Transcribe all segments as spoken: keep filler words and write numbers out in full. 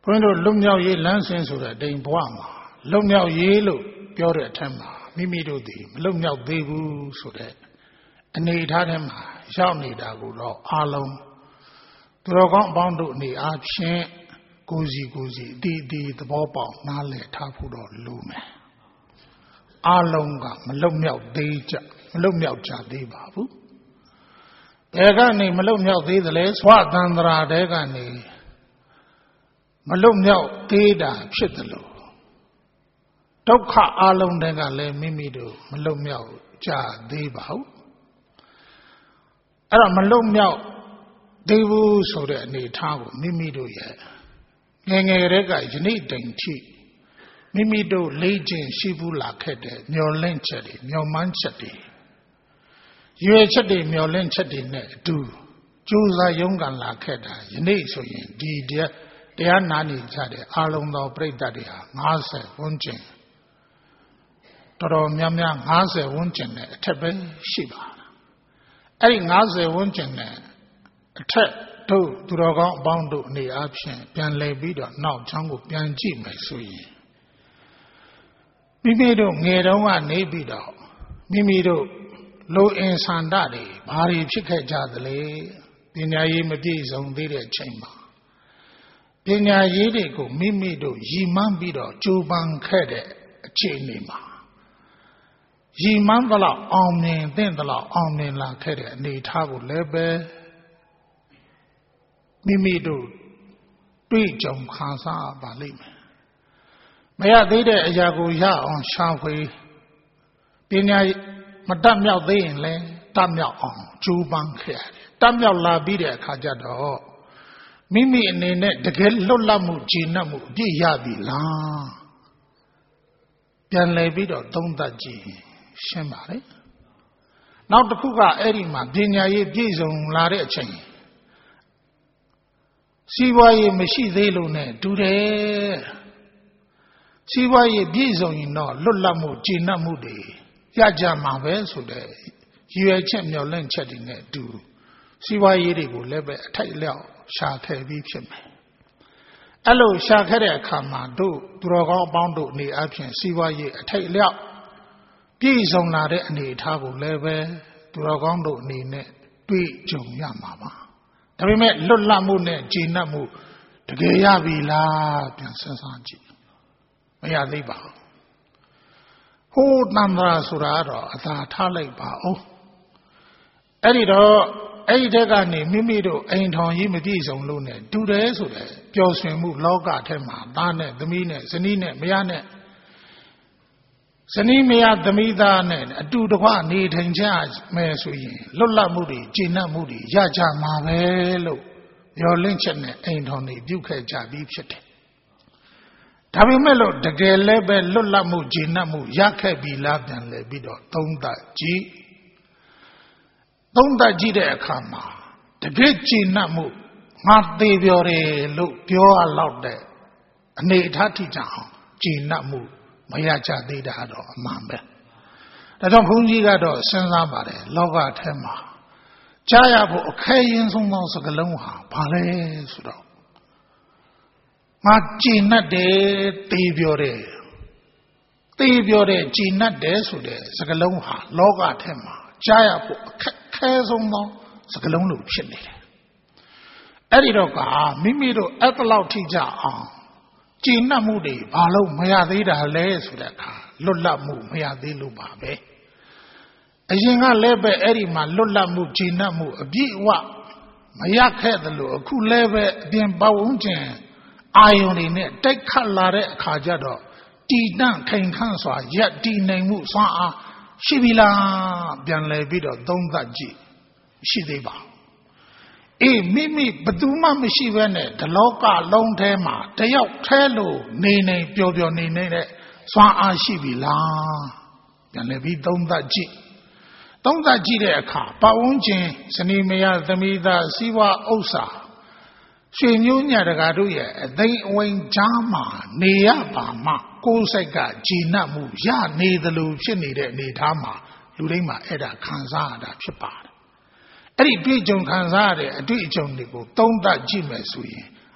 ဘုန်းကြီးတို့လွတ်မြောက်ရေးလမ်းစဉ်ဆိုတဲ့တိမ်ဘဝမှာလွတ်မြောက်ရေးလို့ပြောတဲ့အထက်မှာမိမိတို့ဒီမလွတ်မြောက်သေးဘူးဆိုတဲ့အနေအထားထဲမှာရောက်နေတာကိုတော့အားလုံးသူတော်ကောင်းအပေါင်းတို့အနေအားဖြင့်ကိုယ်စီကိုယ်စီအတီးအတီးသဘောပေါက်နားလည်ထားဖို့တော့လိုမယ်အားလုံးကမလွတ်မြောက်သေးကြမလွတ်မြောက်ကြသေးပါဘူးဘယ်ကနေမလွတ်မြောက်သေးသလဲဆွမ်းသန္တရာတဲကနေမလွတ်မြောက်သေးတာဖြစ်တယ်လို့ဒုက္ခအလုံးတွေကလည်းမိမိတို့မလွတ်မြောက်ကြသေးပါဘူးအဲ့တော့မလွတ်မြောက်သေးဘူးဆိုတဲ့အနေအထားကိုမိမိတို့ရဲ့ငယ်ငယ်တည်းကယနေ့တိုင်ထိမိမိတို့လေ့ကျင့်ရှိဘူးလာခဲ့တဲ့မျောလင့်ချက်တွေမျောမှန်းချက်တွေရွေချက်တွေမျောလင့်ချက်တွေနဲ့အတူကြိုးစားရုန်းကန်လာခဲ့တာယနေ့ဆိုရင်ဒီတရားနာနေကြတဲ့အာလုံတော်ပြိတ္တတွေဟာ၅၀ဝန်းကျင်တော်တော်များများ၅၀ဝန်းကျင်နဲ့အထက်ပဲရှိပါလားအဲ့ဒီ၅၀ဝန်းကျင်နဲ့အထက်တို့သူတော်ကောင်းအပေါင်းတို့အနေအားဖြင့်ပြန်လည်ပြီးတော့နောက်ချောင်းကိုပြန်ကြည့်မယ်ဆိုရင်မိမိတို့ငယ်တုန်းကနေပြီးတော့မိမိတို့လိုအင်ဆန္ဒတွေဘာတွေဖြစ်ခဲ့ကြသလဲပညာရေးမပြည့်စုံသေးတဲ့အချိန်မှာပညာရေးတွေကိုမိမိတို့ရည်မှန်းပြီးတော့ကြိုးပမ်းခဲ့တဲ့အခြေအနေမှာရည်မှန်းသလောက်အောင်မြင်သင့်သလောက်အောင်မြင်လာခဲ့တဲ့အနေအထားကိုလည်းပဲမိမိတို့တွေ့ကြုံခံစားပါလိမ့်မယ်မရသေးတဲ့အရာကိုရအောင်ရှာဖွေပညာမတတ်မြောက်သေးရင်လည်းတတ်မြောက်အောင်ကြိုးပမ်းခဲ့ရတယ်တတ်မြောက်လာပြီးတဲ့အခါကျတော့မိမိအနေနဲ့တကယ်လွတ်လပ်မှုကြည်နပ်မှုအပြည့်ရပြီလားပြန်လည်ပြီးတော့သုံးသပ်ကြည့်ရှင်းပါလေနောက်တစ်ခုကအဲ့ဒီမှာပညာရေးပြည့်စုံလာတဲ့အချိန်စီးပွားရေးမရှိသေးလို့ ਨੇ တူတယ်စီးပွားရေးပြည့်စုံရင်တော့လွတ်လပ်မှုကြည်နပ်မှုတွေရကြမှာပဲဆိုတဲ့ရည်ရွယ်ချက်မျှော်လင့်ချက်တွေနဲ့အတူစီးပွားရေးတွေကိုလည်းပဲအထိုက်အလျောက်ရှာခဲ့ပြီးဖြစ်မယ်အဲ့လိုရှာခဲ့တဲ့အခါမှာတို့သူတော်ကောင်းအပေါင်းတို့အနေအချင်းစီးပွားရေးအထိုက်အလျောက်ပြည့်စုံလာတဲ့အနေအထားကိုလည်းပဲသူတော်ကောင်းတို့အနေနဲ့တွေ့ကြုံရမှာပါဒါပေမဲ့လွတ်လပ်မှုနဲ့ကြည်နပ်မှုတကယ်ရပြီလားပြန်စဉ်းစားကြည့်မရသေးပါဘူးဟိုးတန်ត្រာဆိုတာတော့အသာထားလိုက်ပါဦးအဲ့ဒီတော့အဲ့ဒီတက်ကနေမိမိတို့အိမ်ထောင်ကြီးမပြည့်စုံလို့ ਨੇ တူတယ်ဆိုတဲ့ပျော်ရွှင်မှုလောကထဲမှာသားနဲ့သမီးနဲ့ဇနီးနဲ့မယားနဲ့ဇနီးမယားသမီးသားနဲ့အတူတကွနေထိုင်ကြမယ်ဆိုရင်လွတ်လပ်မှုတွေကြည်နပ်မှုတွေရကြမှာပဲလို့မျှော်လင့်ချက်နဲ့အိမ်ထောင်တွေပြုခဲ့ကြပြီးဖြစ်တယ်ဒါပေမဲ့လို့တကယ်လည်းပဲလွတ်လပ်မှုကြည်နပ်မှုရခဲ့ပြီလားပြန်လဲပြီးတော့သုံးသပ်ကြည့်သုံးသပ်ကြည့်တဲ့အခါမှာတကယ်ကြည်နပ်မှုငါသေးပြောတယ်လို့ပြောရလောက်တဲ့အနေအထားထိကြအောင်ကြည်နပ်မှုမရကြသေးတာတော့အမှန်ပဲဒါကြောင့်ဘုန်းကြီးကတော့စဉ်းစားပါတယ်လောကထဲမှာကြားရဖို့အခဲရင်ဆုံးသောစကားလုံးဟာဘာလဲဆိုတော့ငါကြည်နပ်တယ်သေပြောတယ်သေပြောတယ်ကြည်နပ်တယ်ဆိုတဲ့စကားလုံးဟာလောကထဲမှာကြားရဖို့အခက်ခဲဆုံးသောစကားလုံးလိုဖြစ်နေတယ်အဲ့ဒီတော့ကမိမိတို့အဲ့တလောက်ထိကြအောင်ကြည်နပ်မှုတွေဘာလို့မရသေးတာလဲဆိုတဲ့အခါလွတ်လပ်မှုမရသေးလို့ပါပဲအရင်ကလည်းပဲအဲ့ဒီမှာလွတ်လပ်မှုကြည်နပ်မှုအပြည့်အဝမရခဲ့သလိုအခုလည်းပဲအပြင်ပတ်ဝန်းကျင်အာယုန်တွေနဲ့တိုက်ခတ်လာတဲ့အခါကျတော့တည်တံ့ခိုင်ခန့်စွာရပ်တည်နိုင်မှုစွမ်းအားရှိပြီလားပြန်လည်ပြီးတော့သုံးသပ်ကြည့်ရှိသေးပါအေးမိမိဘယ်သူမှမရှိဘဲနဲ့ဒီလောကလုံးထဲမှာတယောက်แท้လို့နေနေပျော်ပျော်နေနေတဲ့စွမ်းအားရှိပြီလားပြန်လည်ပြီးသုံးသပ်ကြည့်သုံးသပ်ကြည့်တဲ့အခါပတ်ဝန်းကျင်ဇနီးမယားသမီးသားစီးပွားဥစ္စာရွှေမျိုးညတကာတို့ရဲ့အသိအဝိမ်ကြားမှာနေရပါမှကိုယ်စိတ်ကကြည်နပ်မှုရနေသလိုဖြစ်နေတဲ့အနေအထားမှာလူတိုင်းမှာအဲ့ဒါခံစားရတာဖြစ်ပါတယ်အဲ့ဒီတွေ့ကြုံခံစားရတဲ့အတွေ့အကြုံတွေကိုသုံးသပ်ကြည့်မယ်ဆိုရင်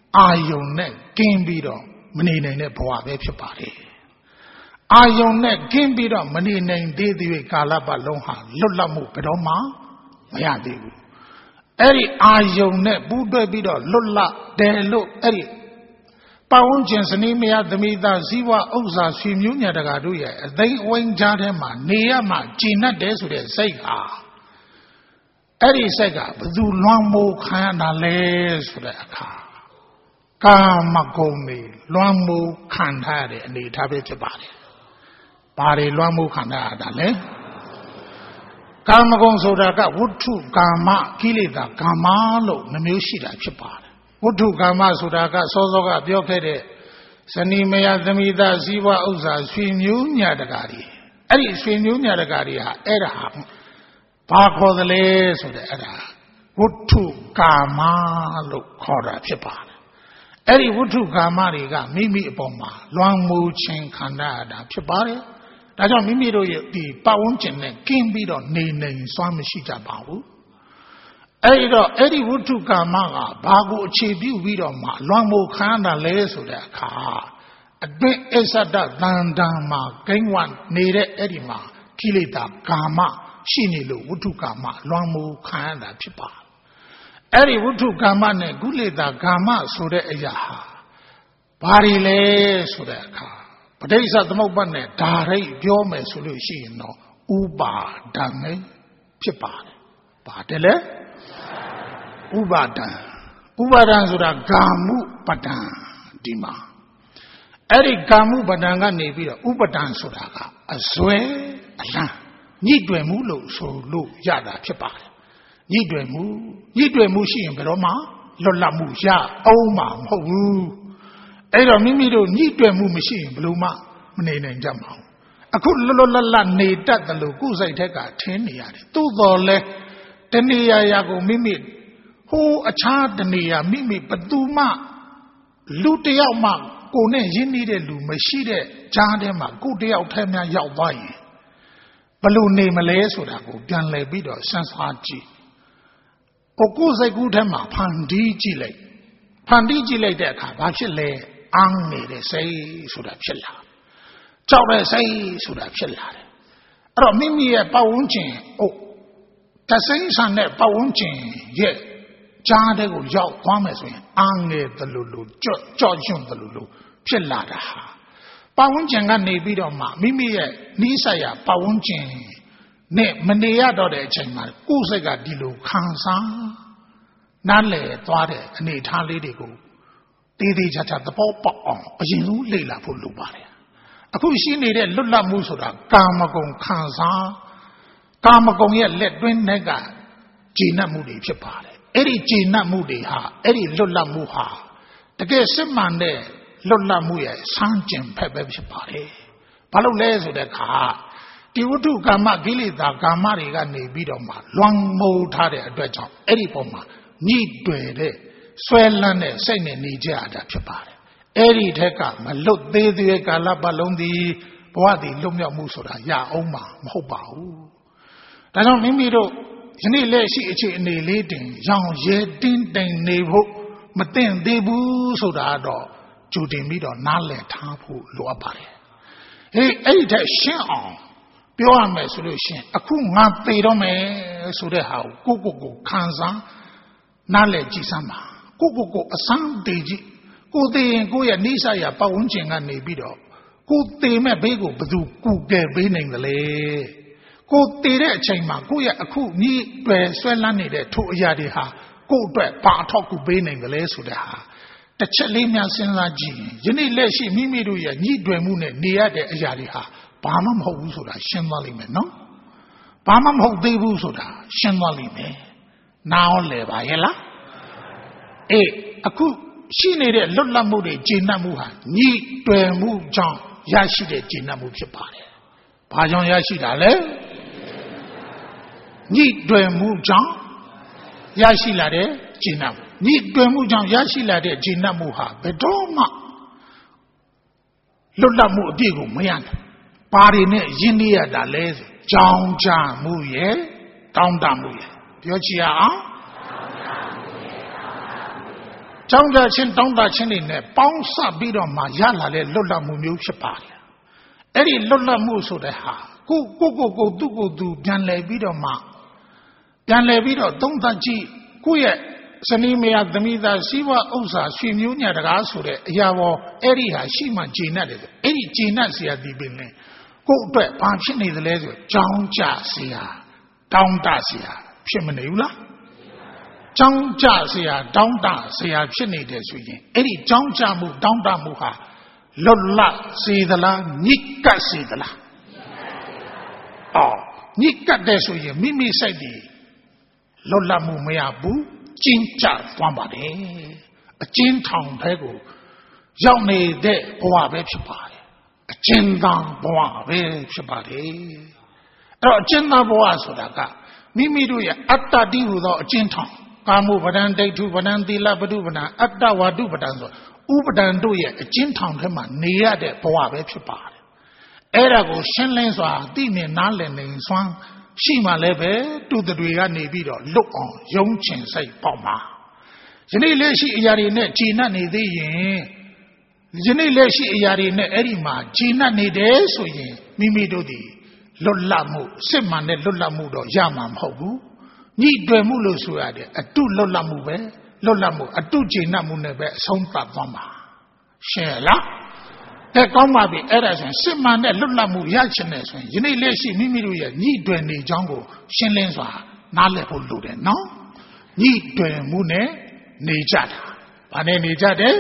အာယုံနဲ့ကင်းပြီးတော့မနေနိုင်တဲ့ဘဝပဲဖြစ်ပါတယ်အာယုံနဲ့ကင်းပြီးတော့မနေနိုင်သေးသေးကာလပတ်လုံးဟာလွတ်လပ်မှုဘယ်တော့မှမရသေးဘူးအဲ့ဒီအာယုံနဲ့ပူးတွဲပြီးတော့လွတ်လပ်တယ်လို့အဲ့ဒီပတ်ဝန်းကျင်စနီးမယားသမိသားဇီဝဥစ္စာဆွေမျိုးညာတကာတို့ရဲ့အသိအဝိုင်းကြားထဲမှာနေရမှကျဉ်တ်တယ်ဆိုတဲ့စိတ်ဟာအဲ့ဒီစိတ်ကဘယ်သူလွှမ်းမိုးခံရတာလဲဆိုတဲ့အခါကာမဂုဏ်တွေလွှမ်းမိုးခံထားရတဲ့အနေအထားပဲဖြစ်ပါတယ်။ဘာတွေလွှမ်းမိုးခံထားရတာလဲ။ကာမဂုဏ်ဆိုတာကဝဋ္ထုကာမကိလေသာကာမလို့နှမျိုးရှိတာဖြစ်ပါတယ်။ဝဋ္ထုကာမဆိုတာကစောစောကပြောခဲ့တဲ့ဇနီးမယားသမိသားဇီဝဥစ္စာဆွေမျိုးညာတကာတွေအဲ့ဒီဆွေမျိုးညာတကာတွေဟာအဲ့ဒါဘာခေါ်သလဲဆိုတဲ့အဲ့ဒါဝဋ္ထုကာမလို့ခေါ်တာဖြစ်ပါတယ်အဲ့ဒီဝဋ္ထုကာမတွေကမိမိအပေါ်မှာလွှမ်းမိုးခြင်းခံရတာဖြစ်ပါတယ်ဒါကြောင့်မိမိတို့ရဲ့ဒီပတ်ဝန်းကျင်နဲ့ကင်းပြီးတော့နေနိုင်စွမ်းမရှိကြပါဘူးအဲ့ဒီတော့အဲ့ဒီဝဋ္ထုကာမကဘာကိုအခြေပြုပြီးတော့မှလွှမ်းမိုးခံရတာလဲဆိုတဲ့အခါအတွင်းအစ္ဆဒတန်တံမှာဂိမ်းဝနေတဲ့အဲ့ဒီမှာကိလေသာကာမရှိနေလို့ဝဋ္ထုကာမလွှမ်းမိုးခံရတာဖြစ်ပါတယ်အဲ့ဒီဝဋ္ထုကာမနဲ့ကုလေသာကာမဆိုတဲ့အရာဟာဘာတွေလဲဆိုတဲ့အခါပဋိစ္စသမုပ္ပါဒ်နဲ့ဓာရိတ်ပြောမယ်ဆိုလို့ရှိရင်တော့ဥပါဒံပဲဖြစ်ပါတယ်။ပါတယ်လေဥပါဒံဥပါဒံဆိုတာကာမှုပဒံဒီမှာအဲ့ဒီကာမှုပဒံကနေပြီးတော့ဥပဒံဆိုတာကအစွဲအလံညှိတွယ်မှုလို့ဆိုလို့ရတာဖြစ်ပါတယ်ညှိတွယ်မှုညှိတွယ်မှုရှိရင်ဘယ်တော့မှလွတ်လပ်မှုရအောင်မှာမဟုတ်ဘူးအဲ့တော့မိမိတို့ညှိတွယ်မှုမရှိရင်ဘယ်လိုမှမနေနိုင်ကြပါဘူးအခုလွတ်လွတ်လပ်လပ်နေတတ်တယ်လို့ကိုယ်စိတ်ထက်ကထင်းနေရတယ်သို့တော်လဲတဏှာရာကိုမိမိဟိုအခြားတဏှာမိမိဘသူမှလူတယောက်မှကိုယ်နဲ့ရင်းနှီးတဲ့လူမရှိတဲ့ကြားထဲမှာကိုယ်တယောက်ထဲများရောက်သွားရင်ဘယ်လိုနေမလဲဆိုတာကိုပြန်လည်ပြီးတော့စမ်းစားကြည့်ကိုကိုယ်စိတ်ကူးထဲမှာဖန်တီးကြည့်လိုက်ဖန်တီးကြည့်လိုက်တဲ့အခါဘာဖြစ်လဲအန်းနေတဲ့စိတ်ဆိုတာဖြစ်လာကြောက်တဲ့စိတ်ဆိုတာဖြစ်လာတယ်အဲ့တော့မိမိရဲ့ပတ်ဝန်းကျင်အိုတစိမ့်ဆန်တဲ့ပတ်ဝန်းကျင်ရဲ့ကြားတဲ့ကိုရောက်သွားမယ်ဆိုရင်အန်းနေတယ်လို့လို့ကြော့ကြော့ရွံ့တယ်လို့လို့ဖြစ်လာတာဟာပတ်ဝန်းကျင်ကနေပြီးတော့မှမိမိရဲ့နှီးဆက်ရပတ်ဝန်းကျင်နဲ့မနေရတော့တဲ့အချိန်မှာကိုယ်စိတ်ကဒီလိုခံစားနားလည်သွားတဲ့အနေအထားလေးတွေကိုတေးသေးချာချာသဘောပေါက်အောင်အရင်ဆုံးလေ့လာဖို့လိုပါတယ်အခုရှိနေတဲ့လွတ်လပ်မှုဆိုတာကာမဂုဏ်ခံစားကာမဂုဏ်ရဲ့လက်တွင်းနဲ့ကဂျေနတ်မှုတွေဖြစ်ပါတယ်အဲ့ဒီဂျေနတ်မှုတွေဟာအဲ့ဒီလွတ်လပ်မှုဟာတကယ်စစ်မှန်တဲ့လွတ်လပ်မှုရဲ့စမ်းကျင်ဖက်ပဲဖြစ်ပါတယ်ဘာလို့လဲဆိုတဲ့အခါဒီဝတ္ထုကာမကိလေသာကာမတွေကနေပြီးတော့မှလွန်မိုးထားတဲ့အတွက်ကြောင့်အဲ့ဒီပုံမှာညှိတွယ်တဲ့ဆွဲလန်းတဲ့စိတ်နဲ့နေကြရတာဖြစ်ပါတယ်အဲ့ဒီထက်ကမလွတ်သေးသေးကာလပတ်လုံးဒီဘဝတည်လွတ်မြောက်မှုဆိုတာရအောင်မှာမဟုတ်ပါဘူးဒါကြောင့်မိမိတို့ယနေ့လက်ရှိအခြေအနေလေးတင်ရောင်ရဲတင်းတိမ်နေဖို့မသင့်သေးဘူးဆိုတာတော့ကြိုတင်ပြီးတော့နားလည်ထားဖို့လိုအပ်ပါတယ်ဟေးအဲ့ဒီထက်ရှင်းအောင်ပြောရမယ်ဆိုလို့ရှိရင်အခုငါသေတော့မယ်ဆိုတဲ့ဟာကိုကိုကိုကိုခံစားနားလည်ကြည့်စမ်းပါကိုကိုကိုအစမ်းတည်ကြည့်ကိုသေရင်ကိုရဲ့နိစ္စရပတ်ဝန်းကျင်ကနေပြီးတော့ကိုသေမဲ့ဘေးကိုဘယ်သူကူကယ်ပေးနိုင်တယ်လဲကိုသေတဲ့အချိန်မှာကိုရဲ့အခုညှိတွယ်ဆွဲလန်းနေတဲ့ထိုအရာတွေဟာကိုအတွက်ဘာအထောက်ကူပေးနိုင်တယ်လဲဆိုတဲ့ဟာတစ်ချက်လေးများစဉ်းစားကြည့်ရင်ယနေ့လက်ရှိမိမိတို့ရဲ့ညှိတွယ်မှုနဲ့နေရတဲ့အရာတွေဟာဘာမှမဟုတ်ဘူးဆိုတာရှင်းသွားလိမ့်မယ်နော်ဘာမှမဟုတ်သေးဘူးဆိုတာရှင်းသွားလိမ့်မယ်နားလဲပါရဲ့လားအေးအခုရှိနေတဲ့လွတ်လပ်မှုတွေကျေနပ်မှုဟာညှိတွယ်မှုကြောင့်ရရှိတဲ့ကျေနပ်မှုဖြစ်ပါတယ်ဘာကြောင့်ရရှိတာလဲညှိတွယ်မှုကြောင့်ရရှိလာတဲ့ကျေနပ်မှုညှိတွယ်မှုကြောင့်ရရှိလာတဲ့ကျေနပ်မှုဟာဘယ်တော့မှလွတ်လပ်မှုအပြည့်ကိုမရနိုင်ပါရီနဲ့ရင်းနှီးရတာလဲကြောင်းကြမှုရဲ့တောင်းတမှုရဲ့ပြောချင်အောင်ကြောင်းကြချင်းတောင်းတချင်းတွေနဲ့ပေါင်းစပ်ပြီးတော့မှရလာတဲ့လွတ်လပ်မှုမျိုးဖြစ်ပါတယ်အဲ့ဒီလွတ်လပ်မှုဆိုတဲ့ဟာကိုကိုကိုကိုသူ့ကိုသူပြန်လဲပြီးတော့မှပြန်လဲပြီးတော့သုံးသပ်ကြည့်ကိုယ့်ရဲ့ဇနီးမယားသမီးသားစီးပွားဥစ္စာရွှေမျိုးညာတကားဆိုတဲ့အရာပေါ်အဲ့ဒီဟာရှိမှဂျေနတ်တယ်အဲ့ဒီဂျေနတ်ဆရာဒီပင်လဲကိုယ့်အတွက်ဘာဖြစ်နေသလဲဆိုကြောင်းကြဆရာတောင်းတဆရာဖြစ်မနေဘူးလားကြောင်းကြဆရာတောင်းတဆရာဖြစ်နေတယ်ဆိုရင်အဲ့ဒီကြောင်းကြမှုတောင်းတမှုဟာလွတ်လပ်စေသလားညစ်ကပ်စေသလားအော်ညစ်ကပ်တယ်ဆိုရင်မိမိစိတ်ဒီလွတ်လပ်မှုမရဘူးကျဉ်းကျသွားပါတယ်အကျဉ်းထောင်ထဲကိုရောက်နေတဲ့ဘဝပဲဖြစ်ပါတယ်အကျဉ်းသားဘဝပဲဖြစ်ပါတယ်အဲ့တော့အကျဉ်းသားဘဝဆိုတာကမိမိတို့ရဲ့အတ္တတိဟူသောအကျဉ်းထောင်ကာမဗဒံဒိဋ္ဌုဗဒံသီလပတုဗဒံအတ္တဝါဒုဗဒံဆိုဥပဒံတို့ရဲ့အကျဉ်းထောင်ထဲမှာနေရတဲ့ဘဝပဲဖြစ်ပါတယ်အဲ့ဒါကိုရှင်းလင်းစွာသိမြင်နားလည်နိုင်စွမ်းရှိမှလည်းပဲတူတွေကနေပြီးတော့လွတ်အောင်ယုံချင်စိတ်ပေါ့မှာယနေ့လက်ရှိအရာတွေနဲ့ဂျီနတ်နေသေးရင်ယနေ့လက်ရှိအရာတွေနဲ့အဲ့ဒီမှာဂျီနတ်နေတယ်ဆိုရင်မိမိတို့ဒီလွတ်လပ်မှုစစ်မှန်တဲ့လွတ်လပ်မှုတော့ရမှာမဟုတ်ဘူးညှိတွယ်မှုလို့ဆိုရတယ်အတုလွတ်လပ်မှုပဲလွတ်လပ်မှုအတုဂျီနတ်မှုနဲ့ပဲအဆုံးသတ်သွားမှာရှင်းလားတဲ့ကောင်းပါပြီအဲ့ဒါဆိုရင်စစ်မှန်တဲ့လွတ်လပ်မှုရချင်တယ်ဆိုရင်ယနေ့လက်ရှိမိမိတို့ရဲ့ညှိတွယ်နေကြောင်းကိုရှင်းလင်းစွာနားလည်ဖို့လိုတယ်နော်ညှိတွယ်မှုနဲ့နေကြတာဘာနဲ့နေကြတယ်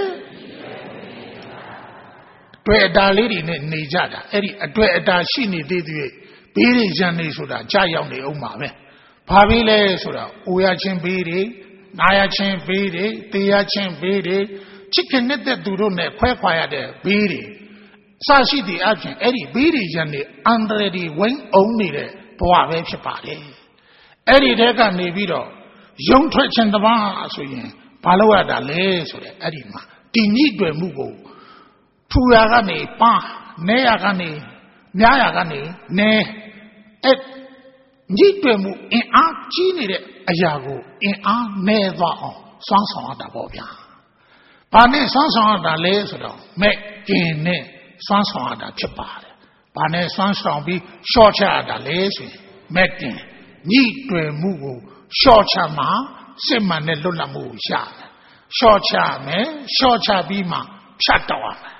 တွေ့အတားလေးတွေနဲ့နေကြတာအဲ့ဒီအတွေ့အတားရှိနေသေးသေးဘေးတွေရန်နေဆိုတာကြာရောက်နေအောင်ပါပဲဘာဘေးလဲဆိုတာအိုရချင်းဘေးတွေနာရချင်းဘေးတွေတေရချင်းဘေးတွေချစ်ခင်တဲ့သူတို့နဲ့ခွဲခွာရတဲ့ဘေးတွေအစရှိသည့်အပြင်အဲ့ဒီဘေးတွေရန်နေအန္တရာယ်တွေဝိုင်းအောင်နေတဲ့ဘဝပဲဖြစ်ပါတယ်အဲ့ဒီတဲကနေပြီးတော့ယုံထွက်ခြင်းတပါးဆိုရင်ဘာလို့ရတာလဲဆိုတဲ့အဲ့ဒီမှာဒီညှိတွယ်မှုကိုထူရာကနေပါနဲရာကနေများရာကနေနဲအဲ့ညှိတွယ်မှုအင်အားကြီးနေတဲ့အရာကိုအင်အားနဲသွားအောင်စွမ်းဆောင်ရတာပေါ့ဗျာဘာနဲ့စွမ်းဆောင်ရတာလဲဆိုတော့မဲ့ကင်နဲ့စွမ်းဆောင်ရတာဖြစ်ပါတယ်ဘာနဲ့စွမ်းဆောင်ပြီးရှော့ချရတာလဲဆိုရင်မဲ့ကင်ညှိတွယ်မှုကိုရှော့ချမှာစစ်မှန်တဲ့လွတ်လပ်မှုကိုရတယ်ရှော့ချမယ်ရှော့ချပြီးမှဖြတ်တော့ရမယ်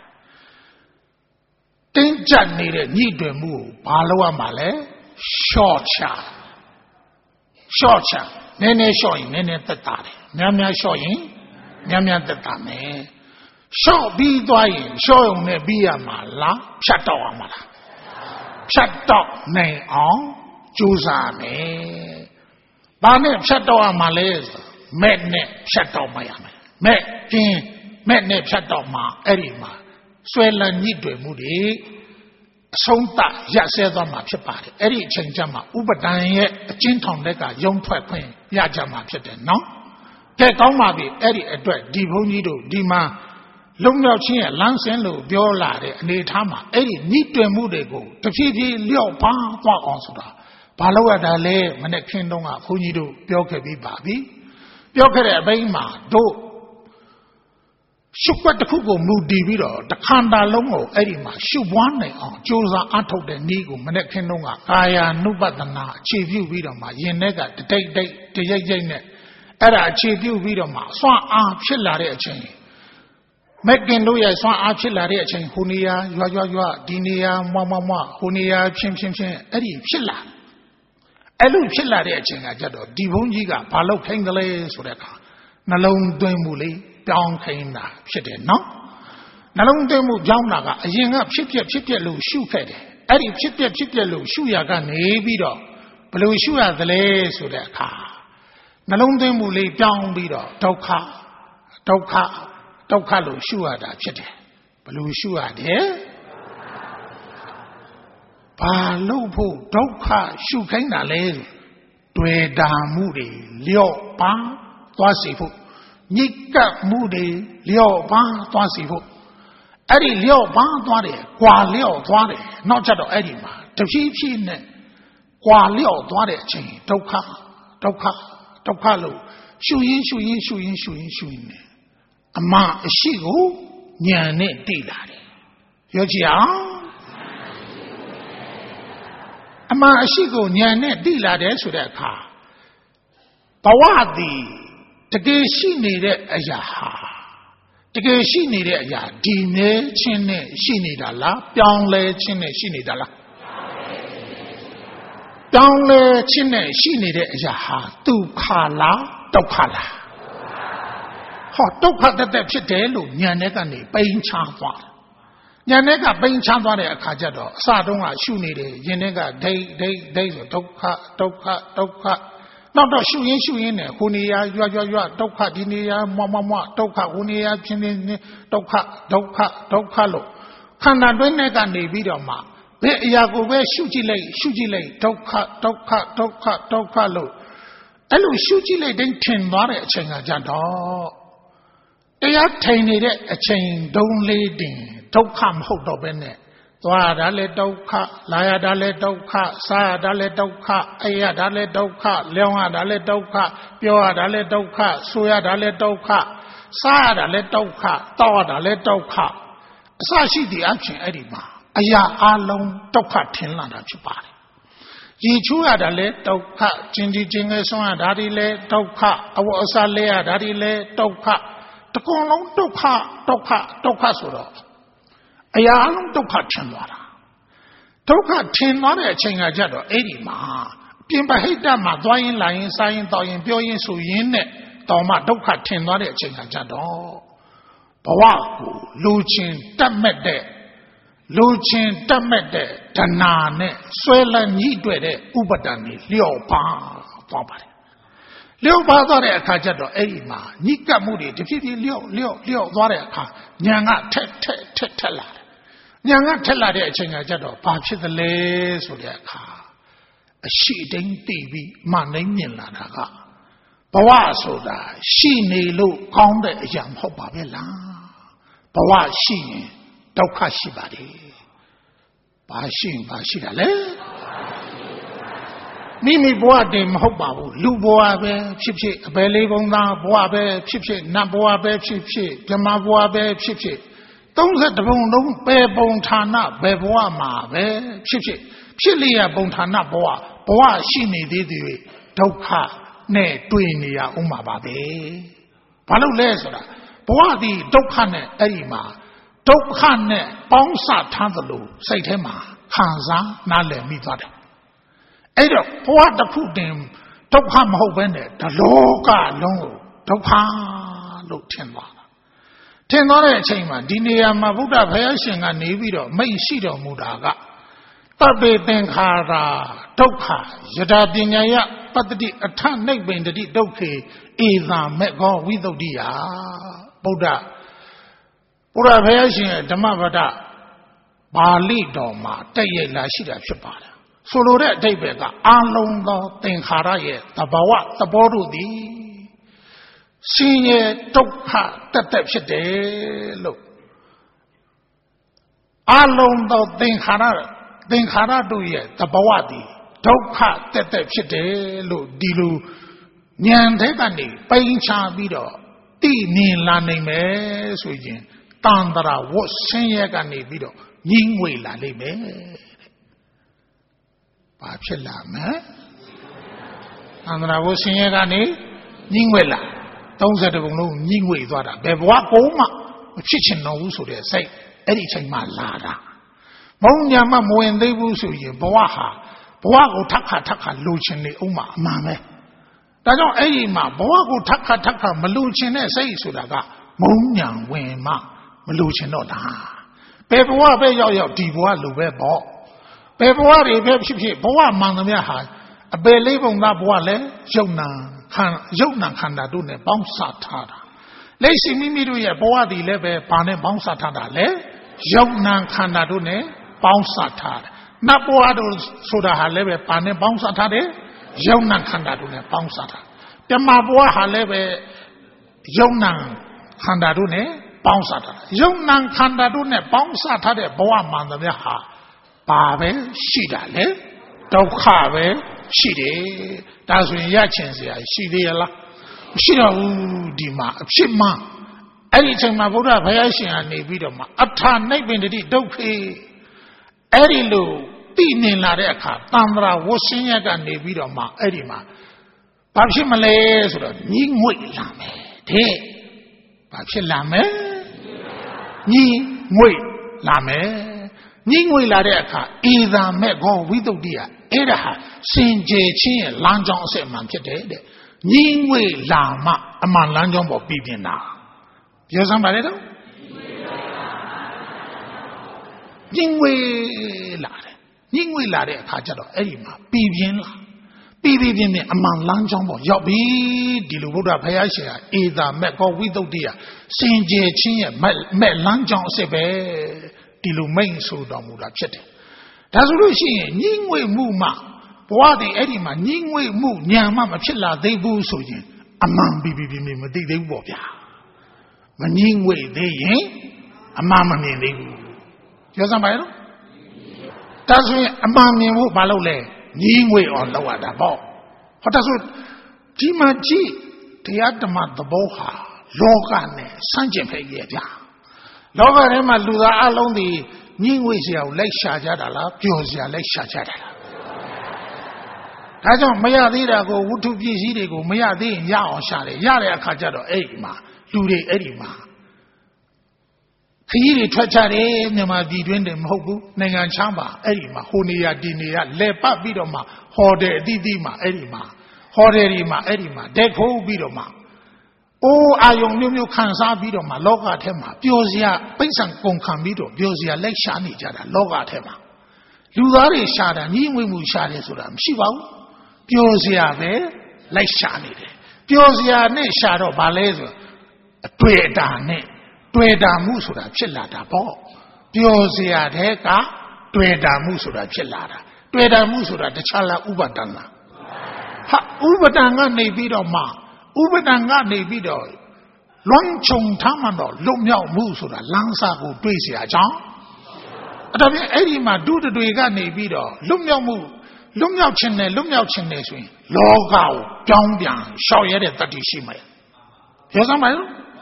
တင်းကျပ်နေတဲ့ညှိတွယ်မှုကိုဘာလုပ်ရမှာလဲရှော့ချရှော့ချနည်းနည်းရှော့ရင်နည်းနည်းသက်သာတယ်များများရှော့ရင်များများသက်သာမယ်ရှော့ပြီးသွားရင်ရှော့ရုံနဲ့ပြီးရမှာလားဖြတ်တော့ရမှာလားဖြတ်တော့နိုင်အောင်ကြိုးစားမယ်ဘာနဲ့ဖြတ်တော့ရမှာလဲဆိုမဲ့နဲ့ဖြတ်တော့မှရမယ်မဲ့ကင်းမဲ့နဲ့ဖြတ်တော့မှအဲ့ဒီမှာဆွဲလန်းညှိတွယ်မှုတွေအဆုံးသတ်ရဆဲသွားမှာဖြစ်ပါတယ်အဲ့ဒီအချိန်ကျမှဥပဒံရဲ့အကျဉ်းထောင်တက်ကယုံထွက်ခွင့်ရကြမှာဖြစ်တယ်နော်ကဲကောင်းပါပြီအဲ့ဒီအတွက်ဒီဘုန်းကြီးတို့ဒီမှာလုံမြောက်ခြင်းရဲ့လမ်းစဉ်လို့ပြောလာတဲ့အနေအထားမှာအဲ့ဒီညှိတွယ်မှုတွေကိုတဖြည်းဖြည်းလျော့ပါသွားအောင်ဆိုတာဘာလို့ရတာလဲမနေ့ခင်းတုန်းကဘုန်းကြီးတို့ပြောခဲ့ပြီးပါပြီပြောခဲ့တဲ့အပိုင်းမှာတို့ရှုပ်ွက်တစ်ခုကိုမူတည်ပြီးတော့တခန္ဓာလုံးကိုအဲ့ဒီမှာရှုပ်ပွားနိုင်အောင်ကြိုးစားအထုတ်တဲ့နည်းကိုမနေ့ခင်းတုန်းကကာယ ानु ပတနာအခြေပြုပြီးတော့မှယင်တဲ့ကတတိတ်တိတ်တရိပ်ရိပ်နဲ့အဲ့ဒါအခြေပြုပြီးတော့မှစွမ်းအားဖြစ်လာတဲ့အချိန်မက်ကင်တို့ရဲ့စွမ်းအားဖြစ်လာတဲ့အချိန်ဟိုနေရာရွာရွာရွာဒီနေရာမွားမွားမွားဟိုနေရာချင်းချင်းချင်းအဲ့ဒီဖြစ်လာအဲ့လိုဖြစ်လာတဲ့အချိန်ကကြတော့ဒီဘုန်းကြီးကဘာလို့ခိုင်းတယ်လဲဆိုတဲ့အခါနှလုံးသွင်းမှုလေးပြောင်းခိုင်းတာဖြစ်တယ်နော်နှလုံးသွင်းမှုကြောင်းတာကအရင်ကဖြစ်ပြဖြစ်ပြလို့ရှုခဲ့တယ်အဲ့ဒီဖြစ်ပြဖြစ်ပြလို့ရှုရကနေပြီးတော့ဘယ်လိုရှုရသလဲဆိုတဲ့အခါနှလုံးသွင်းမှုလေးပြောင်းပြီးတော့ဒုက္ခဒုက္ခဒုက္ခလို့ရှုရတာဖြစ်တယ်ဘယ်လိုရှုရတယ်ဘာလို့ဖို့ဒုက္ခရှုခိုင်းတာလဲတွေ့တာမှုတွေလျော့ပါသွားစေဖို့ညစ်ကပ်မှုတွေလျော့ပါသွားစေဖို့အဲ့ဒီလျော့ပါသွားတယ်ကွာလျော့သွားတယ်နောက်ကျတော့အဲ့ဒီမှာတဖြည်းဖြည်းနဲ့ကွာလျော့သွားတဲ့အချိန်ဒုက္ခဒုက္ခဒုက္ခလို့ရှုရင်းရှုရင်းရှုရင်းရှုရင်းရှုရင်းနဲ့အမှန်အရှိကိုဉာဏ်နဲ့သိလာတယ်ပြောကြည့်အောင်အမှန်အရှိကိုဉာဏ်နဲ့သိလာတယ်ဆိုတဲ့အခါဘဝသည်တကယ်ရှိနေတဲ့အရာဟာတကယ်ရှိနေတဲ့အရာဒီနေချင်းနဲ့ရှိနေတာလားပြောင်းလဲချင်းနဲ့ရှိနေတာလားပြောင်းလဲချင်းနဲ့ရှိနေတဲ့အရာဟာဒုက္ခလားဒုက္ခလားဟောဒုက္ခတသက်ဖြစ်တယ်လို့ဉာဏ်နဲ့ကနေပိန်ချသွားဉာဏ်နဲ့ကပိန်ချသွားတဲ့အခါကျတော့အစတုန်းကရှုနေတယ်ယင်နဲ့ကဒိတ်ဒိတ်ဒိတ်ဆိုဒုက္ခဒုက္ခဒုက္ခနောက်တော့ရှုရင်းရှုရင်းနဲ့ဟိုနေရာရွရွရွဒုက္ခဒီနေရာမွမွမွဒုက္ခဟိုနေရာဖြစ်နေဒုက္ခဒုက္ခဒုက္ခလို့ခန္ဓာတွင်းနဲ့ကနေပြီးတော့မှဘယ်အရာကိုပဲရှုကြည့်လိုက်ရှုကြည့်လိုက်ဒုက္ခဒုက္ခဒုက္ခဒုက္ခလို့အဲ့လိုရှုကြည့်လိုက်တိုင်းထင်သွားတဲ့အချိန်ကကြတော့တရားထိုင်နေတဲ့အချိန်တုံးလေးတင်ဒုက္ခမဟုတ်တော့ဘဲနဲ့သွားရတာလည်းဒုက္ခလာရတာလည်းဒုက္ခစားရတာလည်းဒုက္ခအိပ်ရတာလည်းဒုက္ခလျောင်းရတာလည်းဒုက္ခပြောရတာလည်းဒုက္ခဆိုရတာလည်းဒုက္ခစားရတာလည်းဒုက္ခတောက်ရတာလည်းဒုက္ခအစရှိသည့်အဖြစ်အဲ့ဒီမှာအရာအလုံးဒုက္ခထင်လာတာဖြစ်ပါတယ်ရေချိုးရတာလည်းဒုက္ခကျင်ကြီးကျင်ငယ်ဆွမ်းရတာဒီလည်းဒုက္ခအဝတ်အစားလဲရတာဒီလည်းဒုက္ခတကုံလုံးဒုက္ခဒုက္ခဒုက္ခဆိုတော့အရာအလုံးဒုက္ခထင်သွားတာဒုက္ခထင်သွားတဲ့အချိန်ကကြတော့အဲ့ဒီမှာပြင်ပဟိတမှာသွားရင်လာရင်စားရင်တောက်ရင်ပြောရင်ဆိုရင်နဲ့တောင်မှဒုက္ခထင်သွားတဲ့အချိန်ကကြတော့ဘဝကိုလူချင်းတတ်မဲ့တဲ့လူချင်းတတ်မဲ့တဲ့ဒနာနဲ့ဆွဲလန်းညှိတွေ့တဲ့ဥပဒဏ်တွေလျော့ပါသွားပါတယ်လျော့ပါသွားတဲ့အခါကျတော့အဲ့ဒီမှာညှိကပ်မှုတွေတဖြည်းဖြည်းလျော့လျော့လျော့သွားတဲ့အခါဉာဏ်ကထက်ထက်ထက်ထက်လာဉာဏ်ကထက်လာတဲ့အချိန်ကကြတော့ဘာဖြစ်သလဲဆိုတဲ့အခါအရှိတိန်သိပြီးမှနိုင်မြင်လာတာကဘဝဆိုတာရှိနေလို့ကောင်းတဲ့အရာမဟုတ်ပါပဲလားဘဝရှိရင်ဒုက္ခရှိပါတယ်ဘာရှိရင်ဘာရှိတာလဲမိမိဘဝတည်းမဟုတ်ပါဘူးလူဘဝပဲဖြစ်ဖြစ်အပေလေးဘုံသားဘဝပဲဖြစ်ဖြစ်နတ်ဘဝပဲဖြစ်ဖြစ်ဓမ္မဘဝပဲဖြစ်ဖြစ်သုံးဆယ်တပုံလုံးပဲပုံဌာနဘယ်ဘဝမှာပဲဖြစ်ဖြစ်ဖြစ်လျက်ပုံဌာနဘဝဘဝရှိနေသေးသေးဒုက္ခနဲ့တွေ့နေရအောင်ပါပဲဘာလို့လဲဆိုတာဘဝဒီဒုက္ခနဲ့အဲ့ဒီမှာဒုက္ခနဲ့ပေါင်းစထားသလိုစိတ်ထဲမှာခံစားနားလည်မိသွားတယ်အဲ့တော့ဘဝတစ်ခုတင်ဒုက္ခမဟုတ်ဘဲနဲ့ဒီလောကလုံးကိုဒုက္ခလို့ထင်သွားတာထင်သွားတဲ့အချိန်မှာဒီနေရာမှာဗုဒ္ဓဘုရားရှင်ကနေပြီးတော့မိတ်ရှိတော်မူတာကတပ္ပေသင်္ခါရဒုက္ခယထာပညာယပတ္တိအထနိဗ္ဗိန္တိဒုက္ခေဧသာမေဃောဝိသုဒ္ဓိယဗုဒ္ဓဘုရားဘုရားရှင်ရဲ့ဓမ္မပဒပါဠိတော်မှာတက်ရိုက်လာရှိတာဖြစ်ပါတယ်ဆိုလိုတဲ့အဓိပ္ပာယ်ကအာလုံးသောသင်္ခါရရဲ့သဘာဝသဘောတို့သည်ဆင်းရဲဒုက္ခတက်တက်ဖြစ်တယ်လို့အာလုံးသောသင်္ခါရသင်္ခါရတို့ရဲ့သဘာဝသည်ဒုက္ခတက်တက်ဖြစ်တယ်လို့ဒီလိုဉာဏ်ထဲကနေပိန်ချပြီးတော့သိမြင်လာနိုင်မယ်ဆိုရင်တန်တရာဝတ်ဆင်းရဲကနေပြီးတော့ငြိမ့်ဝေလာလိမ့်မယ်ဘာဖြစ်လာမလဲတန်တရာဝတ်ဆင်းရဲကနေငြိမ့်ဝေလာသုံးဆယ်တပုံလုံးညှိငွေသွားတာဘယ်ဘဝကိုမှမဖြစ်ချင်တော့ဘူးဆိုတဲ့စိတ်အဲ့ဒီအချိန်မှလာတာမုံညာမှမဝင်သေးဘူးဆိုရင်ဘဝဟာဘဝကိုထပ်ခါထပ်ခါလိုချင်နေအောင်မှအမှန်ပဲဒါကြောင့်အဲ့ဒီမှာဘဝကိုထပ်ခါထပ်ခါမလိုချင်တဲ့စိတ်ဆိုတာကမုံညာဝင်မှမလိုချင်တော့လားဘယ်ဘဝပဲရောက်ရောက်ဒီဘဝလိုပဲပေါ့ဘယ်ဘဝတွေပဲဖြစ်ဖြစ်ဘဝမှန်သမျှဟာအပေလေးပုံသားဘဝလည်းယုံနာခံယုံနာခန္ဓာတို့နဲ့ပေါင်းစပ်ထားတာလက်ရှိမိမိတို့ရဲ့ဘဝတည်လည်းပဲဘာနဲ့ပေါင်းစပ်ထားတာလဲယုံနာခန္ဓာတို့နဲ့ပေါင်းစပ်ထားတယ်နတ်ဘဝတို့ဆိုတာဟာလည်းပဲဘာနဲ့ပေါင်းစပ်ထားတယ်ယုံနာခန္ဓာတို့နဲ့ပေါင်းစပ်ထားဓမ္မဘဝဟာလည်းပဲယုံနာခန္ဓာတို့နဲ့ပေါင်းစပ်ထားယုံနာခန္ဓာတို့နဲ့ပေါင်းစပ်ထားတဲ့ဘဝမှန်သမျှဟာဘာပဲရှိတာလဲဒုက္ခပဲရှိတယ်ဒါဆိုရင်ရချင်စရာရှိသေးရလားမရှိတော့ဘူးဒီမှာအဖြစ်မှအဲ့ဒီအချိန်မှာဗုဒ္ဓဘုရားရှင်ကနေပြီးတော့မှအထာနိဗ္ဗာန်တိဒုက္ခေအဲ့ဒီလိုသိနေလာတဲ့အခါတန္တရာဝဆင်းရဲကနေပြီးတော့မှအဲ့ဒီမှာဘာဖြစ်မလဲဆိုတော့ညီငွေ့လာမယ်တဲ့ဘာဖြစ်လာမယ်ညီငွေ့လာမယ်ညီငွေ့လာတဲ့အခါဧသာမဲ့ကောဝိသုဒ္ဓိယအဲ့ဒါဟာစင်ကြယ်ခြင်းရဲ့လမ်းကြောင်းအစစ်အမှန်ဖြစ်တယ်တဲ့ညီငွေ့လာမှအမှန်လမ်းကြောင်းပေါ်ပြီးပြင်းတာပြောစမ်းပါလေတော့ညီငွေ့လာတယ်ညီငွေ့လာတဲ့အခါကျတော့အဲ့ဒီမှာပြီးပြင်းလာပြီးပြီးပြင်းပြင်းအမှန်လမ်းကြောင်းပေါ်ရောက်ပြီဒီလိုဗုဒ္ဓဘုရားရှင်ကဧသာမဲ့ကောဝိသုဒ္ဓိယစင်ကြယ်ခြင်းရဲ့မဲ့လမ်းကြောင်းအစစ်ပဲဒီလိုမိတ်ဆိုတော်မူတာဖြစ်တယ်ဒါဆိုလို့ရှိရင်ညီငွေ့မှုမှဘဝတည်အဲ့ဒီမှာညီငွေ့မှုညာမှမဖြစ်လာသေးဘူးဆိုရင်အမှန်ပြီးပြီးပြင်းပြင်းမသိသေးဘူးပေါ့ဗျာမညီငွေ့သေးရင်အမှန်မမြင်သေးဘူးပြောစမ်းပါရဲ့နော်ဒါဆိုရင်အမှန်မြင်ဖို့မလုပ်လဲညီငွေ့အောင်လုပ်ရတာပေါ့ဟောဒါဆိုဒီမှာကြည့်တရားဓမ္မသဘောဟာလောကနဲ့ဆန့်ကျင်ဖက်ရဲ့ဗျာလောကထဲမှာလူသားအလုံးဒီညီငွေ့စရာကိုလိုက်ရှာကြတာလားပျော်စရာလိုက်ရှာကြတာလားဒါကြောင့်မရသေးတာကိုဝတ္ထုပစ္စည်းတွေကိုမရသေးရင်ရအောင်ရှာတယ်ရတဲ့အခါကျတော့အဲ့ဒီမှာလူတွေအဲ့ဒီမှာခရီးတွေထွက်ကြတယ်မြန်မာပြည်တွင်းတယ်မဟုတ်ဘူးနိုင်ငံခြားမှာအဲ့ဒီမှာဟိုနေရဒီနေရလဲပတ်ပြီးတော့မှဟော်တယ်အသီးသီးမှာအဲ့ဒီမှာဟော်တယ်ဒီမှာအဲ့ဒီမှာဒက်ခိုးပြီးတော့မှအိုးအာယုံမျိုးမျိုးခံစားပြီးတော့မှလောကထဲမှာပျော်စရာပိဋ္ဌံကုန်ခံပြီးတော့ပျော်စရာလက်ရှာနေကြတာလောကထဲမှာလူသားတွေရှာတာညီငွေမှုရှာတယ်ဆိုတာမရှိပါဘူးပျော်စရာပဲလိုက်ရှာနေတယ်ပျော်စရာနဲ့ရှာတော့ဗာလဲဆိုအတွေ့အတာနဲ့တွေ့တာမှုဆိုတာဖြစ်လာတာပေါ့ပျော်စရာတဲ့ကတွေ့တာမှုဆိုတာဖြစ်လာတာတွေ့တာမှုဆိုတာတခြားလားဥပဒံလားဟာဥပဒံကနေပြီးတော့မှဥပဒံကနေပြီးတော့လွန်ချုံထားမှတော့လွတ်မြောက်မှုဆိုတာလမ်းစာကိုတွေးเสียအကြောင်းအဲ့ဒါဖြင့်အဲ့ဒီမှာဒုတတွေကနေပြီးတော့လွတ်မြောက်မှုလွတ်မြောက်ခြင်းနဲ့လွတ်မြောက်ခြင်းနဲ့ဆိုရင်လောကကိုကြောင်းပြန်ရှောက်ရတဲ့တတ္တိရှိမယ်ပြောစမ်းပါဦး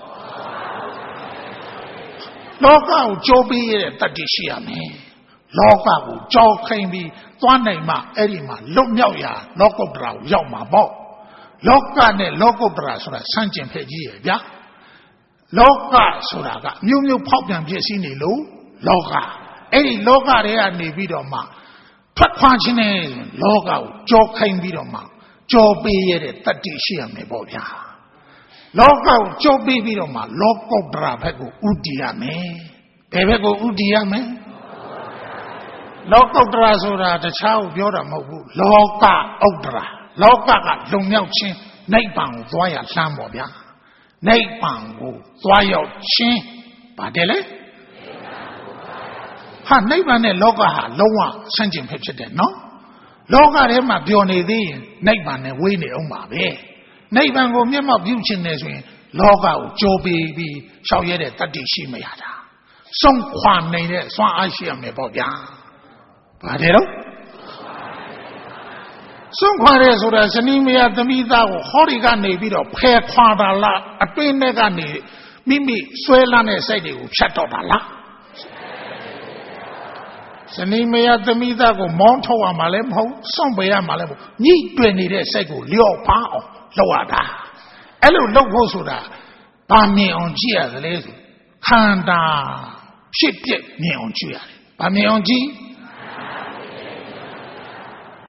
လောကကိုကြိုးပေးရတဲ့တတ္တိရှိရမယ်လောကကိုကြောက်ခိုင်းပြီးသွားနိုင်မှအဲ့ဒီမှာလွတ်မြောက်ရာလောကုတ္တရာကိုရောက်မှာပေါ့လောကနဲ့လောကုတ္တရာဆိုတာဆန့်ကျင်ဖက်ကြီးရဲ့ဗျာလောကဆိုတာကမျိုးမျိုးဖောက်ပြန်ဖြစ်စီနေလို့လောကအဲ့ဒီလောကတွေကနေပြီးတော့မှထွက်ခွာခြင်းနဲ့လောကကိုကြောခိုင်းပြီးတော့မှကြောပေးရတဲ့တတ္တိရှိရမယ်ပေါ့ဗျာလောကကိုကြောပေးပြီးတော့မှလောကုတ္တရာဘက်ကိုဥတည်ရမယ်ဘယ်ဘက်ကိုဥတည်ရမယ်လောကုတ္တရာဆိုတာတခြားကိုပြောတာမဟုတ်ဘူးလောကဥတ္တရာလောကကလုံမြောက်ခြင်းနိဗ္ဗာန်ကိုသွားရလှမ်းပေါ့ဗျာနိဗ္ဗာန်ကိုသွားရောက်ခြင်းပါတယ်လေဟာနိဗ္ဗာန်နဲ့လောကဟာလုံးဝဆန့်ကျင်ဖက်ဖြစ်တယ်နော်လောကထဲမှာပျော်နေသေးရင်နိဗ္ဗာန်နဲ့ဝေးနေအောင်ပါပဲနိဗ္ဗာန်ကိုမျက်မှောက်ပြုခြင်းနဲ့ဆိုရင်လောကကိုကြိုးပေးပြီးရှောက်ရတဲ့တတ္တိရှိမရတာဆုံးခွာနေတဲ့စွမ်းအားရှိရမယ်ပေါ့ဗျာပါတယ်တော့ဆုံးခွာရဲဆိုတာဇနီးမယားသမီးသားကိုဟောဒီကနေပြီးတော့ဖယ်ခွာတာလားအတွင်းထဲကနေမိမိဆွဲလန်းတဲ့စိတ်တွေကိုဖြတ်တော့တာလားဇနီးမယားသမီးသားကိုမောင်းထုတ်ရမှာလည်းမဟုတ်စွန့်ပယ်ရမှာလည်းမဟုတ်ညှိတွေ့နေတဲ့စိတ်ကိုလျော့ပါအောင်လုပ်ရတာအဲ့လိုလုပ်ဖို့ဆိုတာဘာမြင်အောင်ကြည့်ရသလဲဆိုခန္ဓာဖြစ်ပြမြင်အောင်ကြည့်ရတယ်ဘာမြင်အောင်ကြည့်